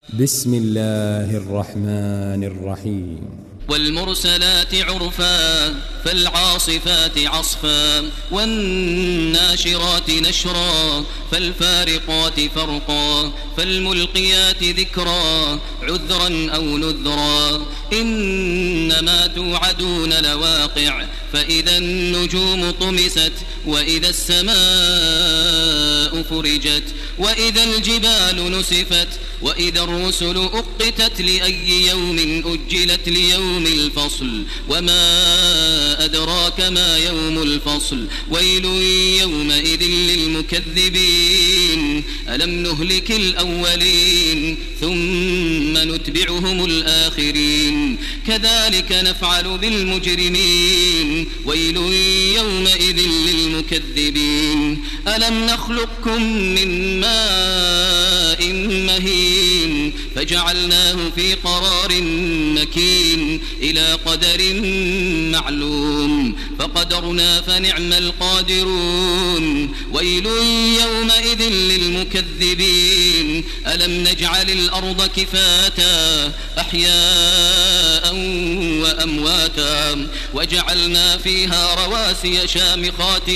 بسم الله الرحمن الرحيم. والمرسلات عرفا فالعاصفات عصفا والناشرات نشرا فالفارقات فرقا فالملقيات ذكرا عذرا أو نذرا إنما توعدون لواقع فإذا النجوم طمست وإذا السماء فرجت وإذا الجبال نسفت وإذا الرسل أقتت لأي يوم أجلت ليوم الفصل وما أدراك ما يوم الفصل ويل يومئذ للمكذبين ألم نهلك الأولين ثم نتبعهم الآخرين كذلك نفعل بالمجرمين ويل يومئذ للمكذبين ألم نخلقكم من ماء مهين فجعلناه في قرار مكين إلى قدر معلوم فقدرنا فنعم القادرون ويل يومئذ للمكذبين ألم نجعل الأرض كفاتا أحياء وأمواتا وجعلنا فيها رواسي شامخات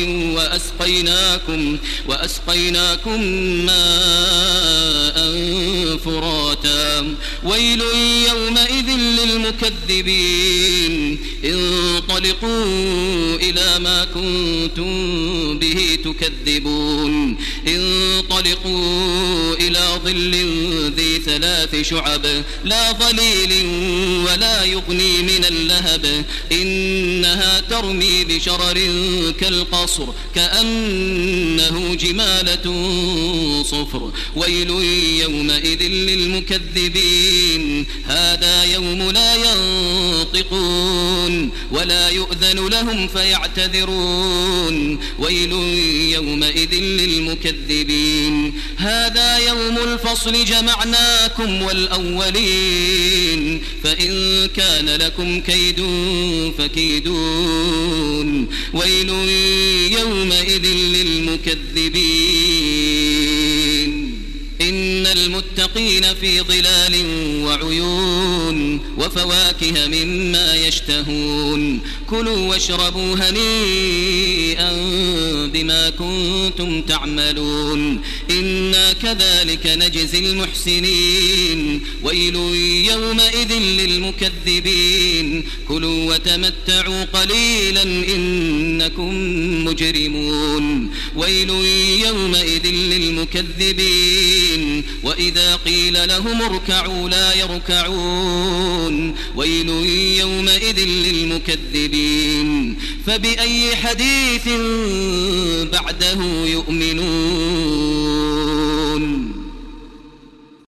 وأسقيناكم ماء فراتا ويل يومئذ للمكذبين انطلقوا إلى ما كنتم به تكذبون انطلقوا إلى ظل ذي 3 شعب لا ظليل ولا يغني من اللهب إنها ترمي بشرر كالقصر كأنه جمالة صفر ويل يومئذ للمكذبين هذا يوم لا ينطقون ولا يؤذن لهم فيعتذرون ويل يومئذ للمكذبين هذا يوم الفصل جمعناكم والأولين فإن كان لكم كيد فكيدون ويل يومئذ للمكذبين إن المتقين في ظلال وعيون وفواكه مما يشتهون كلوا واشربوا هنيئا بما كنتم تعملون إنا كذلك نجزي المحسنين ويل يومئذ للمكذبين كلوا وتمتعوا قليلا إنكم مجرمون ويل يومئذ للمكذبين وإذا قيل لهم اركعوا لا يركعون ويل يومئذ للمكذبين فبأي حديث بعده يؤمنون